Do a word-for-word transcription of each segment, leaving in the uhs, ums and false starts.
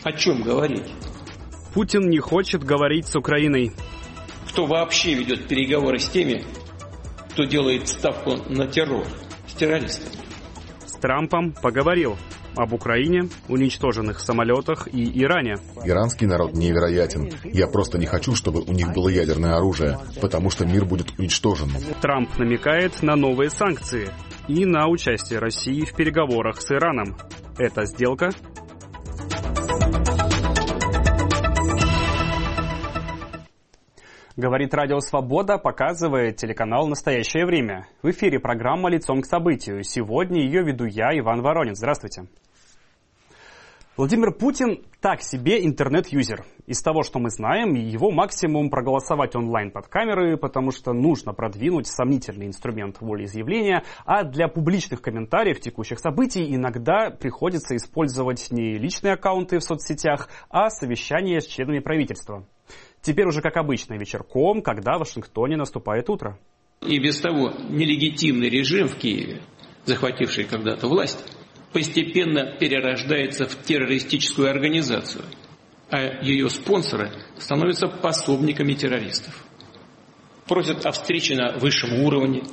О чем говорить? Путин не хочет говорить с Украиной. Кто вообще ведет переговоры с теми, кто делает ставку на террор, с террористами? С Трампом поговорил об Украине, уничтоженных самолетах и Иране. Иранский народ невероятен. Я просто не хочу, чтобы у них было ядерное оружие, потому что мир будет уничтожен. Трамп намекает на новые санкции и на участие России в переговорах с Ираном. Это сделка? Говорит Радио Свобода, показывает телеканал «Настоящее время». В эфире программа «Лицом к событию». Сегодня ее веду я, Иван Воронин. Здравствуйте. Владимир Путин так себе интернет-юзер. Из того, что мы знаем, его максимум проголосовать онлайн под камеры, потому что нужно продвинуть сомнительный инструмент волеизъявления, а для публичных комментариев текущих событий иногда приходится использовать не личные аккаунты в соцсетях, а совещания с членами правительства. Теперь уже как обычно вечерком, когда в Вашингтоне наступает утро. И без того нелегитимный режим в Киеве, захвативший когда-то власть, постепенно перерождается в террористическую организацию, а ее спонсоры становятся пособниками террористов. Просят о встрече на высшем уровне.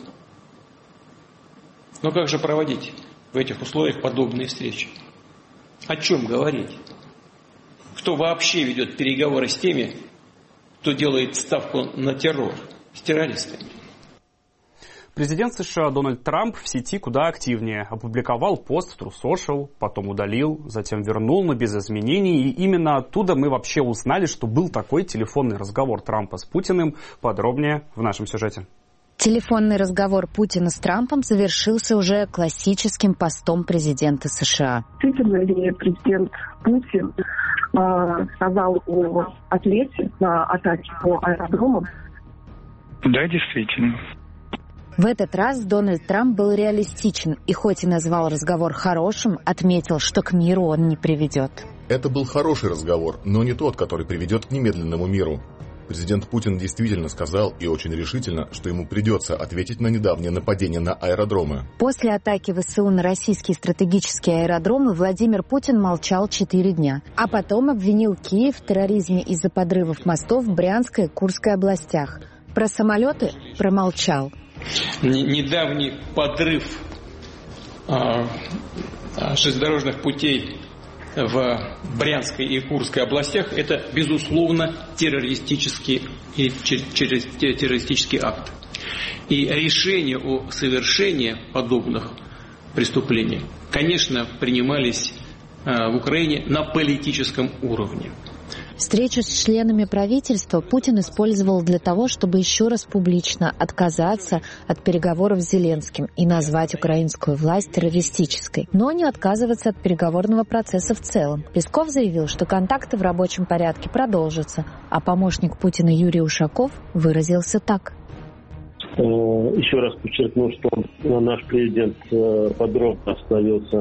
Но как же проводить в этих условиях подобные встречи? О чем говорить? Кто вообще ведет переговоры с теми, кто делает ставку на террор, с террористами? Президент США Дональд Трамп в сети куда активнее. Опубликовал пост в True Social, потом удалил, затем вернул, но без изменений. И именно оттуда мы вообще узнали, что был такой телефонный разговор Трампа с Путиным. Подробнее в нашем сюжете. Телефонный разговор Путина с Трампом завершился уже классическим постом президента США. Действительно ли президент Путин э, сказал о ответе на атаки по аэродромам? Да, действительно. В этот раз Дональд Трамп был реалистичен и хоть и назвал разговор хорошим, отметил, что к миру он не приведет. Это был хороший разговор, но не тот, который приведет к немедленному миру. Президент Путин действительно сказал и очень решительно, что ему придется ответить на недавнее нападение на аэродромы. После атаки ВСУ на российские стратегические аэродромы Владимир Путин молчал четыре дня, а потом обвинил Киев в терроризме из-за подрывов мостов в Брянской и Курской областях. Про самолеты промолчал. Недавний подрыв а, железнодорожных путей в Брянской и Курской областях – это, безусловно, террористический, террористический акт. И решения о совершении подобных преступлений, конечно, принимались в Украине на политическом уровне. Встречу с членами правительства Путин использовал для того, чтобы еще раз публично отказаться от переговоров с Зеленским и назвать украинскую власть террористической, но не отказываться от переговорного процесса в целом. Песков заявил, что контакты в рабочем порядке продолжатся, а помощник Путина Юрий Ушаков выразился так. Еще раз подчеркну, что наш президент подробно остановился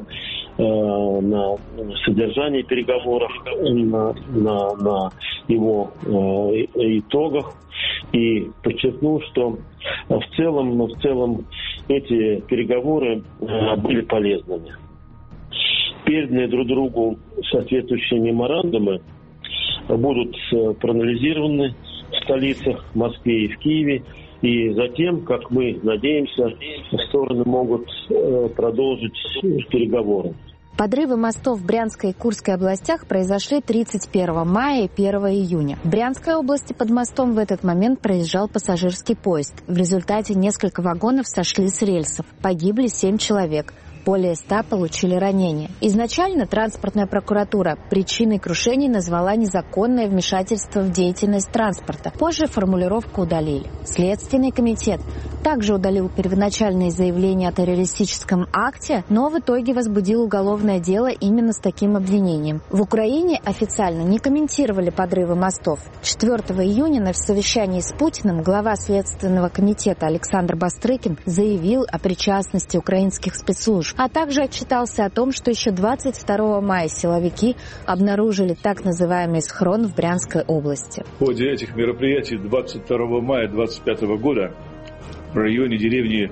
на содержании переговоров, на, на, на его итогах и подчеркнул, что в целом, в целом эти переговоры были полезными. Переданные друг другу соответствующие меморандумы будут проанализированы в столицах, в Москве и в Киеве. И затем, как мы надеемся, стороны могут продолжить переговоры. Подрывы мостов в Брянской и Курской областях произошли тридцать первого мая и первого июня. В Брянской области под мостом в этот момент проезжал пассажирский поезд. В результате несколько вагонов сошли с рельсов. Погибли семь человек. Более ста получили ранения. Изначально транспортная прокуратура причиной крушений назвала незаконное вмешательство в деятельность транспорта. Позже формулировку удалили. Следственный комитет также удалил первоначальные заявления о террористическом акте, но в итоге возбудил уголовное дело именно с таким обвинением. В Украине официально не комментировали подрывы мостов. четвёртого июня на совещании с Путиным глава Следственного комитета Александр Бастрыкин заявил о причастности украинских спецслужб, а также отчитался о том, что еще двадцать второго мая силовики обнаружили так называемый схрон в Брянской области. В ходе этих мероприятий двадцать второго мая две тысячи двадцать пятого года в районе деревни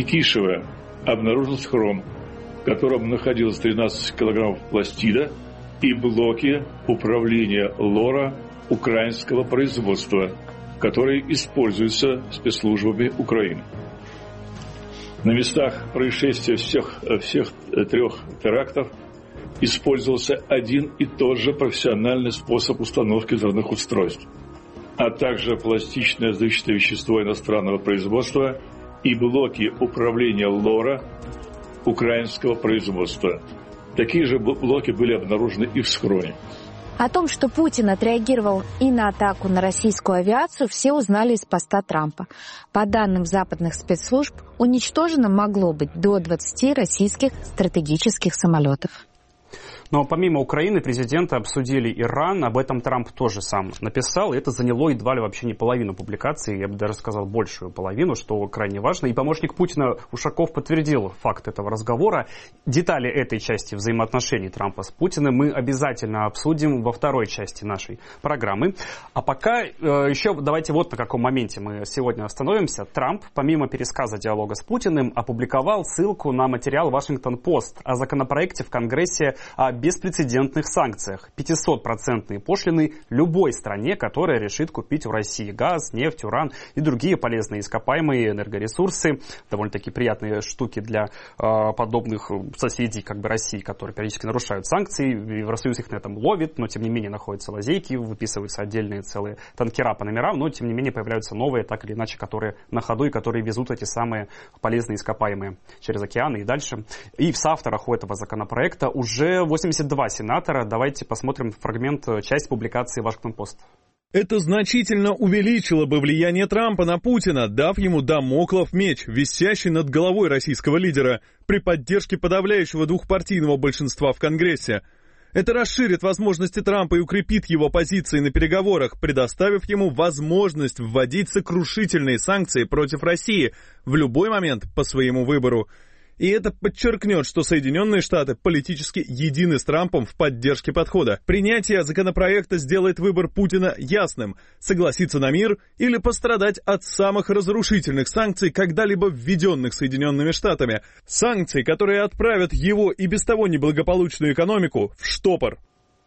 Микишево обнаружился схрон, в котором находилось тринадцать килограммов пластида и блоки управления ЛОРа украинского производства, которые используются спецслужбами Украины. На местах происшествия всех, всех трех терактов использовался один и тот же профессиональный способ установки взрывных устройств, а также пластичное взрывчатое вещество иностранного производства и блоки управления ЛОРа украинского производства. Такие же блоки были обнаружены и в схроне. О том, что Путин отреагировал и на атаку на российскую авиацию, все узнали из поста Трампа. По данным западных спецслужб, уничтожено могло быть до двадцати российских стратегических самолетов. Но помимо Украины президенты обсудили Иран, об этом Трамп тоже сам написал, и это заняло едва ли вообще не половину публикации, я бы даже сказал большую половину, что крайне важно. И помощник Путина Ушаков подтвердил факт этого разговора. Детали этой части взаимоотношений Трампа с Путиным мы обязательно обсудим во второй части нашей программы. А пока э, еще давайте вот на каком моменте мы сегодня остановимся. Трамп, помимо пересказа диалога с Путиным, опубликовал ссылку на материал Вашингтон-Пост о законопроекте в Конгрессе о беспрецедентных санкциях. пятисотпроцентные пошлины любой стране, которая решит купить в России газ, нефть, уран и другие полезные ископаемые энергоресурсы. Довольно-таки приятные штуки для э, подобных соседей, как бы России, которые периодически нарушают санкции. Евросоюз их на этом ловит, но тем не менее находятся лазейки, выписываются отдельные целые танкера по номерам, но тем не менее появляются новые, так или иначе, которые на ходу и которые везут эти самые полезные ископаемые через океаны и дальше. И в соавторах у этого законопроекта уже восемьдесят два сенатора. Давайте посмотрим фрагмент, часть публикации Вашингтон-Пост. Это значительно увеличило бы влияние Трампа на Путина, дав ему дамоклов меч, висящий над головой российского лидера, при поддержке подавляющего двухпартийного большинства в Конгрессе. Это расширит возможности Трампа и укрепит его позиции на переговорах, предоставив ему возможность вводить сокрушительные санкции против России в любой момент по своему выбору. И это подчеркнет, что Соединенные Штаты политически едины с Трампом в поддержке подхода. Принятие законопроекта сделает выбор Путина ясным – согласиться на мир или пострадать от самых разрушительных санкций, когда-либо введенных Соединенными Штатами. Санкций, которые отправят его и без того неблагополучную экономику в штопор.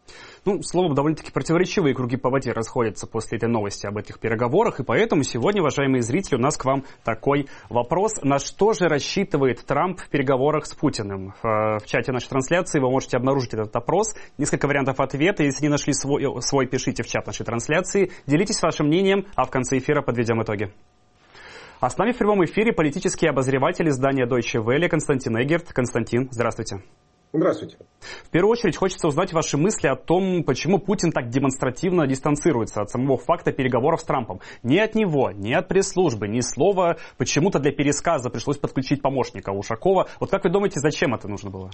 Ну, словом, довольно-таки противоречивые круги по воде расходятся после этой новости об этих переговорах, и поэтому сегодня, уважаемые зрители, у нас к вам такой вопрос. На что же рассчитывает Трамп в переговорах с Путиным? В чате нашей трансляции вы можете обнаружить этот опрос. Несколько вариантов ответа. Если не нашли свой, свой, пишите в чат нашей трансляции. Делитесь вашим мнением, а в конце эфира подведем итоги. А с нами в прямом эфире политический обозреватель издания Deutsche Welle Константин Эггерт. Константин, здравствуйте. Здравствуйте. В первую очередь хочется узнать ваши мысли о том, почему Путин так демонстративно дистанцируется от самого факта переговоров с Трампом. Ни от него, ни от пресс-службы, ни слова почему-то для пересказа пришлось подключить помощника Ушакова. Вот как вы думаете, зачем это нужно было?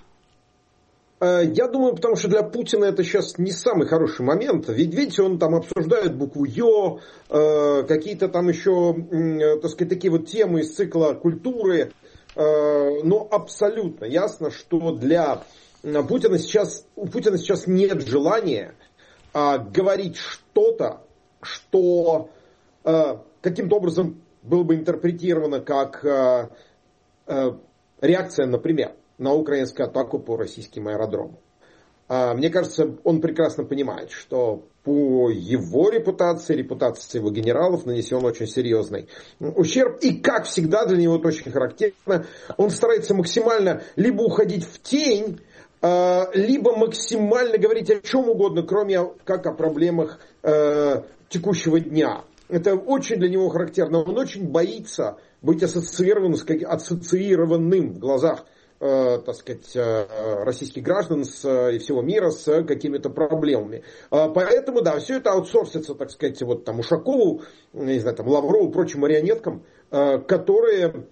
Я думаю, потому что для Путина это сейчас не самый хороший момент. Ведь, видите, он там обсуждает букву «Ё», какие-то там еще, так сказать, такие вот темы из цикла культуры. Но абсолютно ясно, что для Путина сейчас, у Путина сейчас нет желания а, говорить что-то, что а, каким-то образом было бы интерпретировано как а, а, реакция, например, на украинскую атаку по российским аэродромам. А, мне кажется, он прекрасно понимает, что по его репутации, репутации его генералов нанесен очень серьезный ущерб. И, как всегда, для него это очень характерно, он старается максимально либо уходить в тень, либо максимально говорить о чем угодно, кроме как о проблемах текущего дня. Это очень для него характерно. Он очень боится быть ассоциированным, ассоциированным в глазах так сказать, российских граждан с, и всего мира с какими-то проблемами. Поэтому, да, все это аутсорсится, так сказать, вот там Ушакову, не знаю, там Лаврову, прочим марионеткам, которые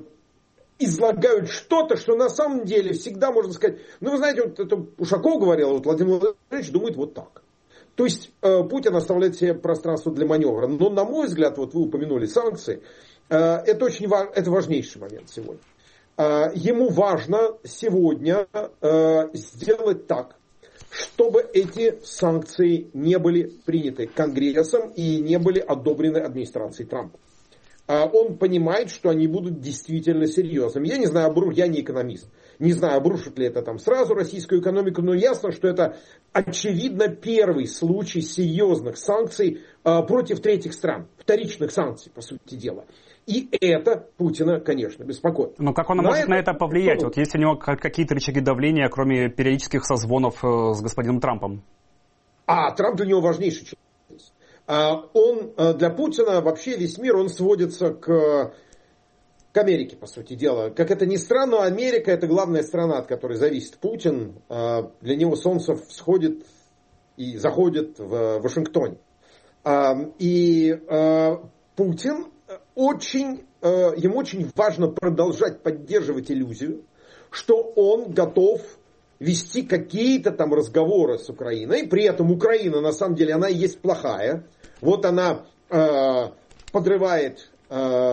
излагают что-то, что на самом деле всегда можно сказать, ну, вы знаете, вот это Ушаков говорил, вот Владимир Владимирович думает вот так. То есть Путин оставляет себе пространство для маневра. Но, на мой взгляд, вот вы упомянули санкции, это очень это важнейший момент сегодня. Ему важно сегодня сделать так, чтобы эти санкции не были приняты Конгрессом и не были одобрены администрацией Трампа. Он понимает, что они будут действительно серьезными. Я не знаю, я не экономист. Не знаю, обрушит ли это там сразу российскую экономику, но ясно, что это очевидно первый случай серьезных санкций э, против третьих стран, вторичных санкций, по сути дела. И это Путина, конечно, беспокоит. Но как он на может это... на это повлиять? Вот есть у него какие-то рычаги давления, кроме периодических созвонов э, с господином Трампом? А, Трамп для него важнейший человек. А, он, для Путина вообще весь мир, он сводится к, к Америке, по сути дела. Как это ни странно, Америка — это главная страна, от которой зависит Путин. А, для него солнце всходит и заходит в Вашингтоне. А, и а, Путин очень, а, ему очень важно продолжать поддерживать иллюзию, что он готов вести какие-то там разговоры с Украиной. При этом Украина, на самом деле, она и есть плохая. Вот она э, подрывает, э,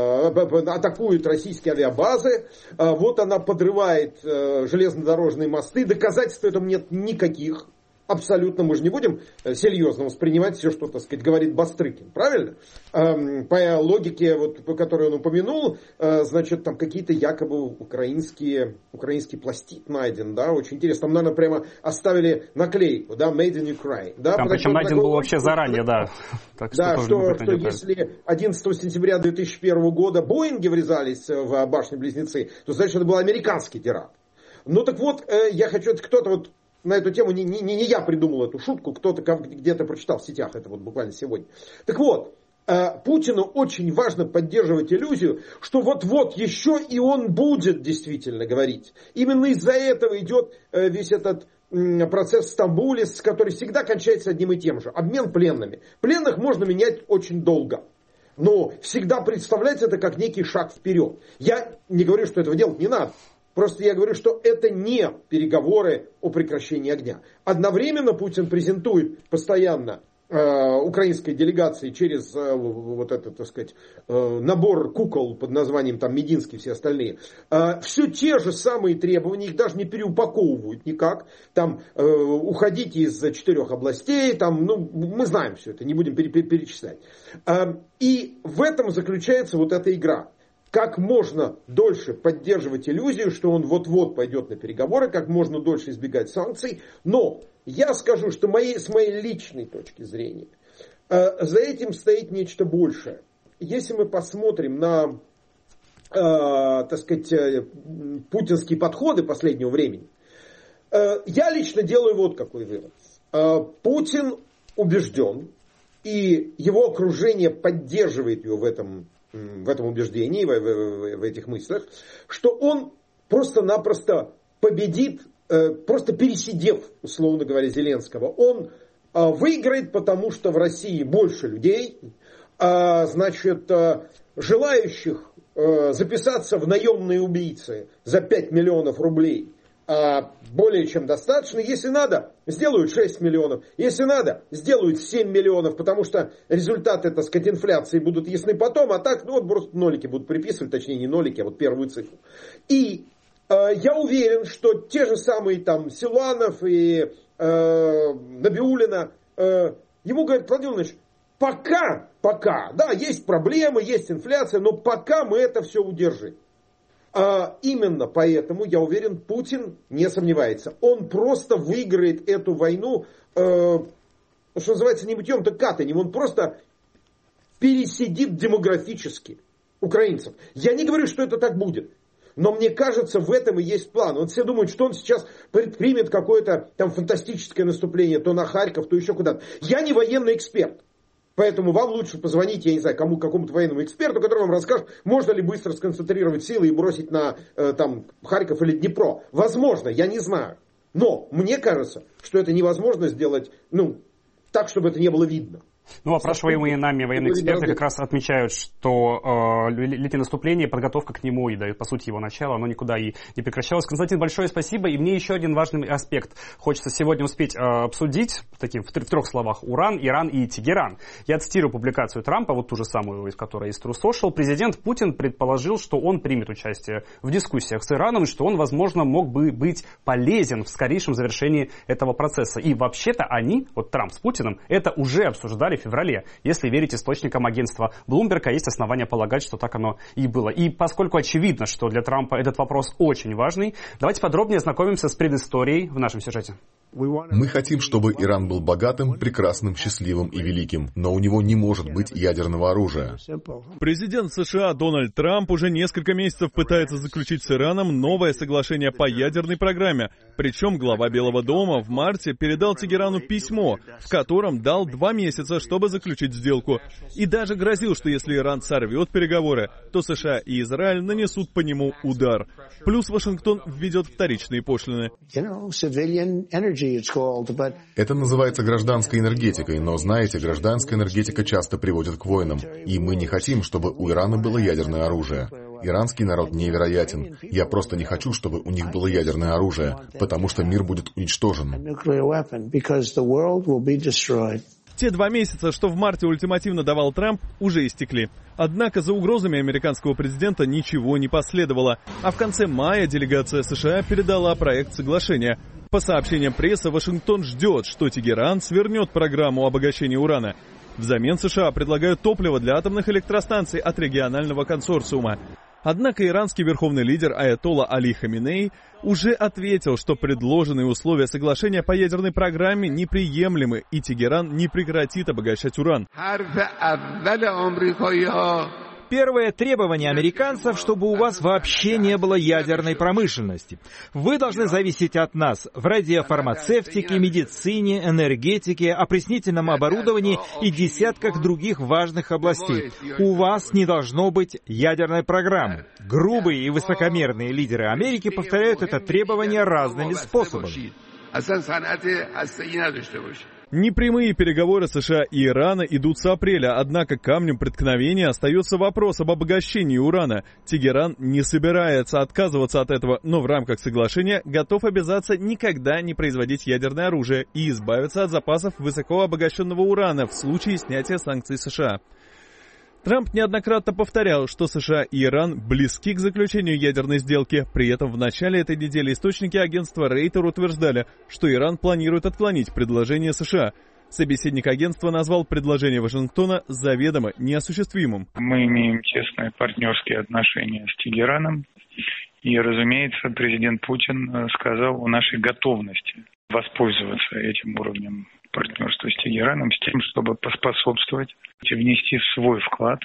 атакует российские авиабазы. Э, вот она подрывает э, железнодорожные мосты. Доказательств этому нет никаких. Абсолютно. Мы же не будем серьезно воспринимать все, что, так сказать, говорит Бастрыкин. Правильно? Эм, по логике, вот, по которой он упомянул, э, значит, там какие-то якобы украинские, украинский пластид найден. Да? Очень интересно. Там, наверное, прямо оставили наклейку. Да? Made in Ukraine. Да? Там причем найден был вообще заранее, да. Так что да, что, что если одиннадцатого сентября две тысячи первого года Боинги врезались в башни-близнецы, то, значит, это был американский теракт. Ну так вот, э, я хочу, кто-то вот на эту тему, не, не, не я придумал эту шутку, кто-то где-то прочитал в сетях, это вот буквально сегодня. Так вот, э, Путину очень важно поддерживать иллюзию, что вот-вот еще и он будет действительно говорить. Именно из-за этого идет э, весь этот э, процесс в Стамбуле, который всегда кончается одним и тем же. Обмен пленными. Пленных можно менять очень долго. Но всегда представлять это как некий шаг вперед. Я не говорю, что этого делать не надо. Просто я говорю, что это не переговоры о прекращении огня. Одновременно Путин презентует постоянно э, украинской делегации через э, вот этот, так сказать, э, набор кукол под названием там Мединский и все остальные. Э, все те же самые требования, их даже не переупаковывают никак. Там э, уходите из четырех областей, там, ну, мы знаем все это, не будем перечислять. Э, и в этом заключается вот эта игра. Как можно дольше поддерживать иллюзию, что он вот-вот пойдет на переговоры, как можно дольше избегать санкций. Но я скажу, что моей, с моей личной точки зрения, э, за этим стоит нечто большее. Если мы посмотрим на, э, так сказать, э, путинские подходы последнего времени, э, я лично делаю вот какой вывод. Э, Путин убежден, и его окружение поддерживает его в этом в этом убеждении, в, в, в этих мыслях, что он просто-напросто победит, э, просто пересидев, условно говоря, Зеленского. Он э, выиграет, потому что в России больше людей, э, значит, э, желающих э, записаться в наемные убийцы за пять миллионов рублей более чем достаточно. Если надо, сделают шесть миллионов. Если надо, сделают семь миллионов, потому что результаты, так сказать, инфляции будут ясны потом, а так, ну вот просто нолики будут приписывать, точнее не нолики, а вот первую цифру. И э, я уверен, что те же самые там Силуанов и э, Набиуллина, э, ему говорят: Владимир Владимирович, пока, пока, да, есть проблемы, есть инфляция, но пока мы это все удержим. А именно поэтому, я уверен, Путин не сомневается. Он просто выиграет эту войну, э, что называется, не мытьем, так катанем. Он просто пересидит демографически украинцев. Я не говорю, что это так будет. Но мне кажется, в этом и есть план. Вот все думают, что он сейчас предпримет какое-то там фантастическое наступление, то на Харьков, то еще куда-то. Я не военный эксперт. Поэтому вам лучше позвонить, я не знаю, кому, какому-то военному эксперту, который вам расскажет, можно ли быстро сконцентрировать силы и бросить на э, там, Харьков или Днепро. Возможно, я не знаю. Но мне кажется, что это невозможно сделать, ну, так, чтобы это не было видно. Ну, опрашиваемые нами военные эксперты как раз отмечают, что э, летнее наступление, подготовка к нему и, да, по сути, его начало, оно никуда и не прекращалось. Константин, большое спасибо. И мне еще один важный аспект хочется сегодня успеть э, обсудить, таким в, в трех словах: Уран, Иран и Тегеран. Я цитирую публикацию Трампа, вот ту же самую, из которой из True Social. Президент Путин предположил, что он примет участие в дискуссиях с Ираном, и что он, возможно, мог бы быть полезен в скорейшем завершении этого процесса. И вообще-то они, вот Трамп с Путиным, это уже обсуждали в феврале. Если верить источникам агентства Bloomberg, есть основания полагать, что так оно и было. И поскольку очевидно, что для Трампа этот вопрос очень важный, давайте подробнее ознакомимся с предысторией в нашем сюжете. Мы хотим, чтобы Иран был богатым, прекрасным, счастливым и великим, но у него не может быть ядерного оружия. Президент США Дональд Трамп уже несколько месяцев пытается заключить с Ираном новое соглашение по ядерной программе. Причем глава Белого дома в марте передал Тегерану письмо, в котором дал два месяца, чтобы заключить сделку. И даже грозил, что если Иран сорвет переговоры, то США и Израиль нанесут по нему удар. Плюс Вашингтон введет вторичные пошлины. Это называется гражданской энергетикой, но, знаете, гражданская энергетика часто приводит к войнам. И мы не хотим, чтобы у Ирана было ядерное оружие. Иранский народ невероятен. Я просто не хочу, чтобы у них было ядерное оружие, потому что мир будет уничтожен. Те два месяца, что в марте ультимативно давал Трамп, уже истекли. Однако за угрозами американского президента ничего не последовало. А в конце мая делегация США передала проект соглашения. По сообщениям прессы, Вашингтон ждет, что Тегеран свернет программу обогащения урана. Взамен США предлагают топливо для атомных электростанций от регионального консорциума. Однако иранский верховный лидер аятолла Али Хаминей уже ответил, что предложенные условия соглашения по ядерной программе неприемлемы, и Тегеран не прекратит обогащать уран. Первое требование американцев, чтобы у вас вообще не было ядерной промышленности. Вы должны зависеть от нас в радиофармацевтике, медицине, энергетике, опреснительном оборудовании и десятках других важных областей. У вас не должно быть ядерной программы. Грубые и высокомерные лидеры Америки повторяют это требование разными способами. Непрямые переговоры США и Ирана идут с апреля, однако камнем преткновения остается вопрос об обогащении урана. Тегеран не собирается отказываться от этого, но в рамках соглашения готов обязаться никогда не производить ядерное оружие и избавиться от запасов высокообогащенного урана в случае снятия санкций США. Трамп неоднократно повторял, что США и Иран близки к заключению ядерной сделки. При этом в начале этой недели источники агентства Рейтер утверждали, что Иран планирует отклонить предложение США. Собеседник агентства назвал предложение Вашингтона заведомо неосуществимым. Мы имеем тесные партнерские отношения с Тегераном. И, разумеется, президент Путин сказал о нашей готовности воспользоваться этим уровнем партнерства с Тегераном с тем, чтобы поспособствовать и внести свой вклад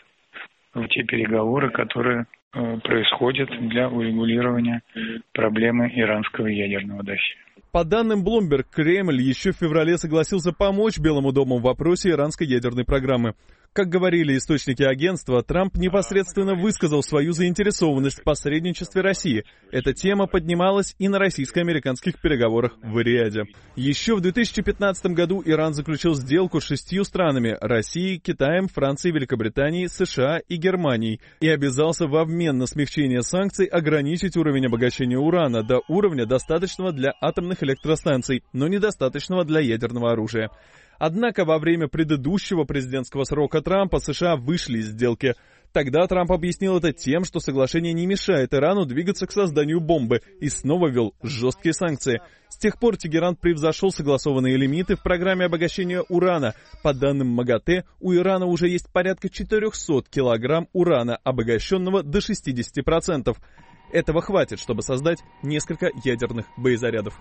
в те переговоры, которые э, происходят для урегулирования проблемы иранского ядерного досье. По данным Bloomberg, Кремль еще в феврале согласился помочь Белому дому в вопросе иранской ядерной программы. Как говорили источники агентства, Трамп непосредственно высказал свою заинтересованность в посредничестве России. Эта тема поднималась и на российско-американских переговорах в Риаде. Еще в две тысячи пятнадцатом году Иран заключил сделку с шестью странами – Россией, Китаем, Францией, Великобританией, США и Германией – и обязался в обмен на смягчение санкций ограничить уровень обогащения урана до уровня, достаточного для атомных электростанций, но недостаточного для ядерного оружия. Однако во время предыдущего президентского срока Трампа США вышли из сделки. Тогда Трамп объяснил это тем, что соглашение не мешает Ирану двигаться к созданию бомбы, и снова ввел жесткие санкции. С тех пор Тегеран превзошел согласованные лимиты в программе обогащения урана. По данным МАГАТЭ, у Ирана уже есть порядка четыреста килограмм урана, обогащенного до шестидесяти процентов. Этого хватит, чтобы создать несколько ядерных боезарядов.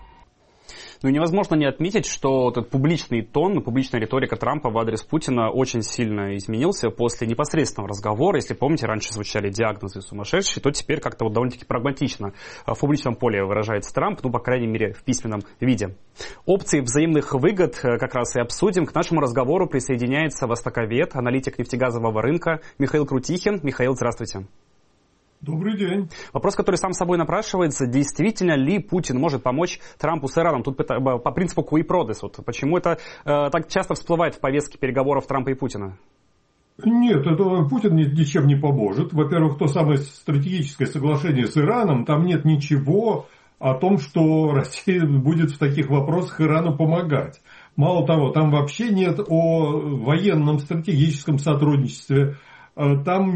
Ну и невозможно не отметить, что этот публичный тон, публичная риторика Трампа в адрес Путина очень сильно изменился после непосредственного разговора. Если помните, раньше звучали диагнозы сумасшедшие, то теперь как-то вот довольно-таки прагматично в публичном поле выражается Трамп, ну, по крайней мере, в письменном виде. Опции взаимных выгод как раз и обсудим. К нашему разговору присоединяется востоковед, аналитик нефтегазового рынка Михаил Крутихин. Михаил, здравствуйте. Добрый день. Вопрос, который сам собой напрашивается, действительно ли Путин может помочь Трампу с Ираном? Тут по принципу cui prodis. Вот почему это э, так часто всплывает в повестке переговоров Трампа и Путина? Нет, это Путин ничем не поможет. Во-первых, то самое стратегическое соглашение с Ираном, там нет ничего о том, что Россия будет в таких вопросах Ирану помогать. Мало того, там вообще нет о военном стратегическом сотрудничестве. Там,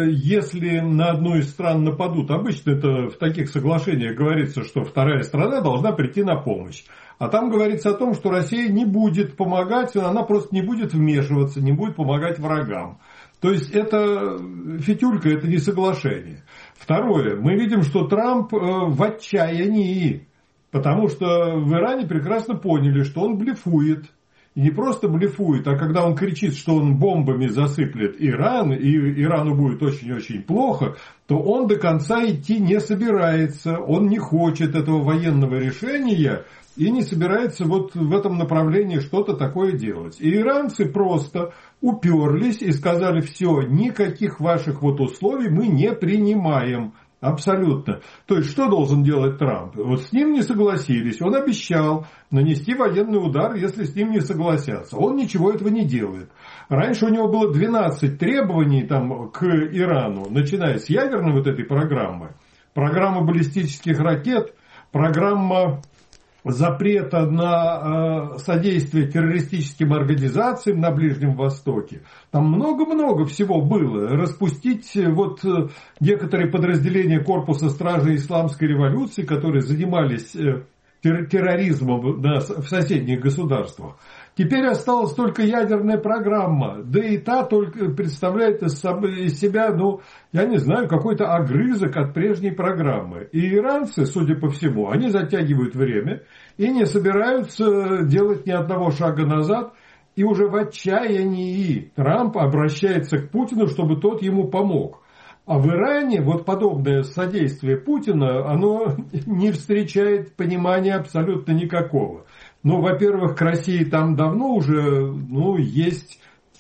если на одну из стран нападут, обычно это в таких соглашениях говорится, что вторая страна должна прийти на помощь. А там говорится о том, что Россия не будет помогать, она просто не будет вмешиваться, не будет помогать врагам. То есть это фитюлька, это не соглашение. Второе. Мы видим, что Трамп в отчаянии, потому что в Иране прекрасно поняли, что он блефует. И не просто блефует, а когда он кричит, что он бомбами засыплет Иран, и Ирану будет очень-очень плохо, то он до конца идти не собирается. Он не хочет этого военного решения и не собирается вот в этом направлении что-то такое делать. И иранцы просто уперлись и сказали: все, никаких ваших вот условий мы не принимаем. Абсолютно. То есть, что должен делать Трамп? Вот с ним не согласились. Он обещал нанести военный удар, если с ним не согласятся. Он ничего этого не делает. Раньше у него было двенадцать требований там, к Ирану, начиная с ядерной вот этой программы. Программа баллистических ракет, программа запрета на э, содействие террористическим организациям на Ближнем Востоке. Там много-много всего было. Распустить вот э, некоторые подразделения корпуса стражей исламской революции, которые занимались э, терр- терроризмом да, в соседних государствах. Теперь осталась только ядерная программа. Да и та только представляет из себя, ну, я не знаю, какой-то огрызок от прежней программы. И иранцы, судя по всему, они затягивают время и не собираются делать ни одного шага назад. И уже в отчаянии Трамп обращается к Путину, чтобы тот ему помог. А в Иране вот подобное содействие Путина, оно не встречает понимания абсолютно никакого. Ну, во-первых, к России там давно уже ну, есть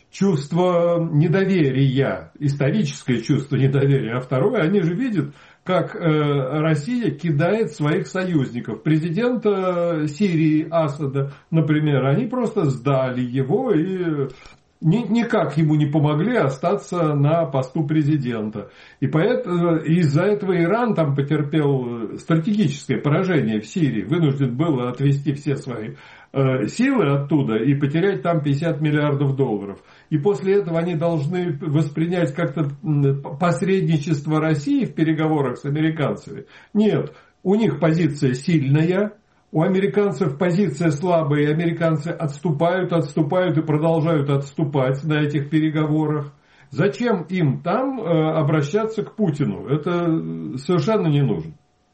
чувство недоверия, историческое чувство недоверия. А второе, они же видят, как э, Россия кидает своих союзников. Президента Сирии Асада, например, они просто сдали его и ни, никак ему не помогли остаться на посту президента. И поэтому из-за этого Иран там потерпел стратегическое поражение в Сирии. Вынужден был отвести все свои э, силы оттуда и потерять там пятьдесят миллиардов долларов. И после этого они должны воспринять как-то посредничество России в переговорах с американцами. Нет, у них позиция сильная. У американцев позиция слабая, и американцы отступают, отступают и продолжают отступать на этих переговорах. Зачем им там э, обращаться к Путину? Это совершенно не нужно.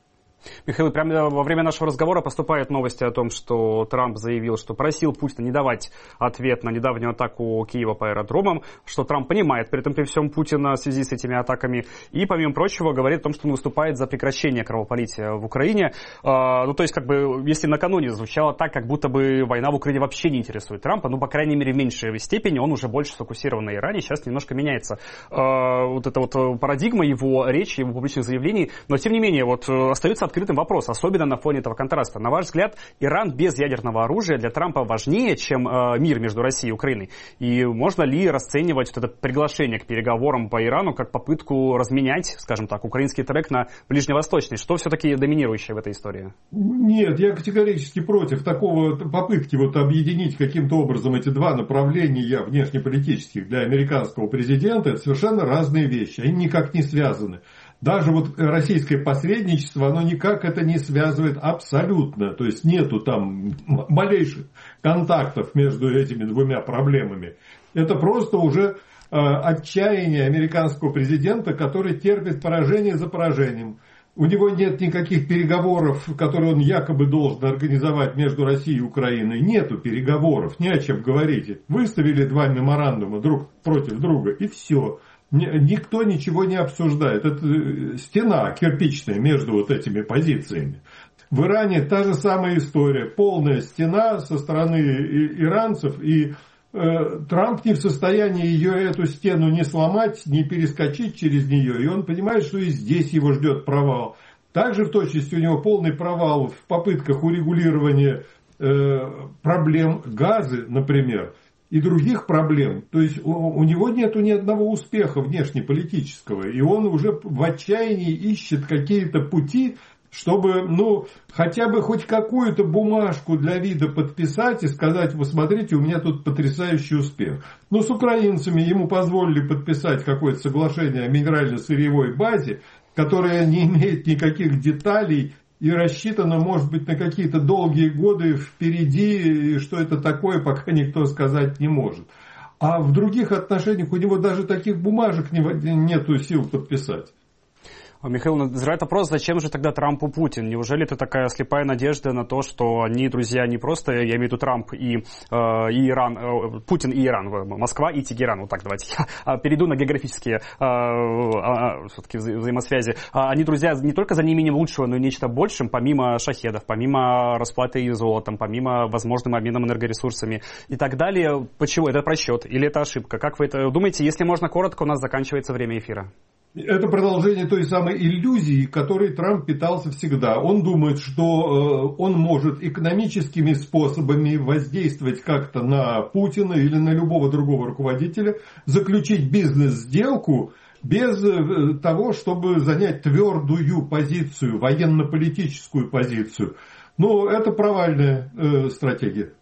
Михаил, прямо во время нашего разговора поступают новости о том, что Трамп заявил, что просил Путина не давать ответ на недавнюю атаку Киева по аэродромам, что Трамп понимает при этом при всем Путина в связи с этими атаками, и, помимо прочего, говорит о том, что он выступает за прекращение кровопролития в Украине. А, ну, то есть, как бы, если накануне звучало так, как будто бы война в Украине вообще не интересует Трампа, ну, по крайней мере, в меньшей степени, он уже больше сфокусирован на Иране, сейчас немножко меняется а, вот эта вот парадигма его речи, его публичных заявлений, но, тем не менее, вот остается открытым вопрос, особенно на фоне этого контраста. На ваш взгляд, Иран без ядерного оружия для Трампа важнее, чем э, мир между Россией и Украиной? И можно ли расценивать вот это приглашение к переговорам по Ирану как попытку разменять, скажем так, украинский трек на ближневосточный? Что все-таки доминирующее в этой истории? Нет, я категорически против такого попытки вот объединить каким-то образом эти два направления внешнеполитических для американского президента. Это совершенно разные вещи, они никак не связаны. Даже вот российское посредничество, оно никак это не связывает абсолютно. То есть нету там малейших контактов между этими двумя проблемами. Это просто уже э, отчаяние американского президента, который терпит поражение за поражением. У него нет никаких переговоров, которые он якобы должен организовать между Россией и Украиной. Нету переговоров, не о чем говорить. Выставили два меморандума друг против друга и все. Никто ничего не обсуждает. Это стена кирпичная между вот этими позициями. В Иране та же самая история. Полная стена со стороны иранцев. И э, Трамп не в состоянии ее, эту стену, не сломать, не перескочить через нее. И он понимает, что и здесь его ждет провал. Также в точности у него полный провал в попытках урегулирования э, проблем газа, например. И других проблем. То есть у, у него нет ни одного успеха внешнеполитического. И он уже в отчаянии ищет какие-то пути, чтобы ну, хотя бы хоть какую-то бумажку для вида подписать и сказать: вы смотрите, у меня тут потрясающий успех. Но с украинцами ему позволили подписать какое-то соглашение о минерально-сырьевой базе, которое не имеет никаких деталей и рассчитано, может быть, на какие-то долгие годы впереди, и что это такое, пока никто сказать не может. А в других отношениях у него даже таких бумажек нету сил подписать. Михаил, назревает вопрос, зачем же тогда Трампу Путин? Неужели это такая слепая надежда на то, что они, друзья, не просто, я имею в виду Трамп и, э, и Иран, э, Путин и Иран, Москва и Тегеран, вот так давайте я перейду на географические э, э, все-таки вза- взаимосвязи. Они, друзья, не только за неимением лучшего, но и нечто большим, помимо шахедов, помимо расплаты золотом, помимо возможным обменом энергоресурсами и так далее. Почему? Это просчет или это ошибка? Как вы это думаете? Если можно коротко, у нас заканчивается время эфира. Это продолжение той самой иллюзии, которой Трамп питался всегда. Он думает, что он может экономическими способами воздействовать как-то на Путина или на любого другого руководителя, заключить бизнес-сделку без того, чтобы занять твердую позицию, военно-политическую позицию. Но это провальная э, стратегия.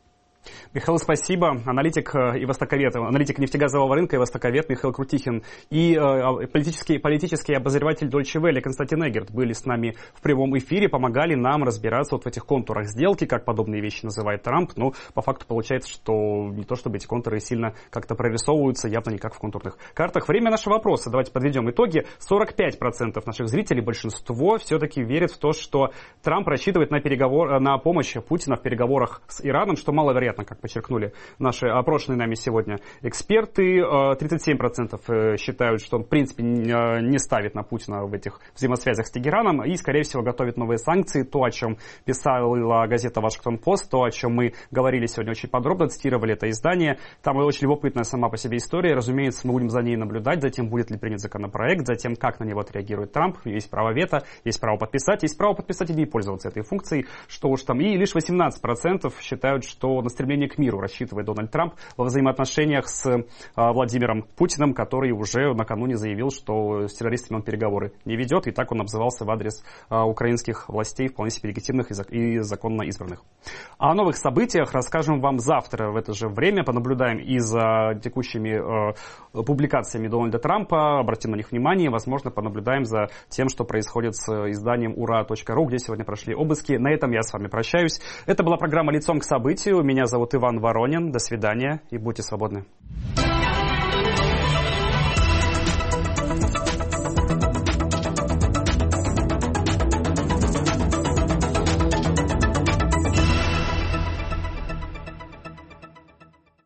Михаил, спасибо. Аналитик и востоковед, аналитик нефтегазового рынка и востоковед Михаил Крутихин и э, политический, политический обозреватель Deutsche Welle Константин Эггерт были с нами в прямом эфире, помогали нам разбираться вот в этих контурах сделки, как подобные вещи называет Трамп. Но по факту получается, что не то чтобы эти контуры сильно как-то прорисовываются, явно не как в контурных картах. Время нашего вопроса. Давайте подведем итоги. сорок пять процентов наших зрителей, большинство, все-таки верят в то, что Трамп рассчитывает на, переговор, на помощь Путина в переговорах с Ираном, что маловероятно, как подчеркнули наши опрошенные нами сегодня эксперты. тридцать семь процентов считают, что он в принципе не ставит на Путина в этих взаимосвязях с Тегераном и, скорее всего, готовит новые санкции. То, о чем писала газета «Вашингтон-Пост», то, о чем мы говорили сегодня очень подробно, цитировали это издание. Там очень любопытная сама по себе история. Разумеется, мы будем за ней наблюдать, за тем, будет ли принят законопроект, за тем, как на него отреагирует Трамп. Есть право вето, есть право подписать, есть право подписать и не пользоваться этой функцией. Что уж там. И лишь восемнадцать процентов считают, что на стремление к миру рассчитывает Дональд Трамп во взаимоотношениях с э, Владимиром Путиным, который уже накануне заявил, что с террористами он переговоры не ведет, и так он обзывался в адрес э, украинских властей, вполне себе легитимных и, зак- и законно избранных. О новых событиях расскажем вам завтра в это же время, понаблюдаем и за текущими э, публикациями Дональда Трампа, обратим на них внимание, возможно, понаблюдаем за тем, что происходит с изданием ура точка ру, где сегодня прошли обыски. На этом я с вами прощаюсь. Это была программа «Лицом к событию». Меня зовут Иван Воронин. До свидания и будьте свободны.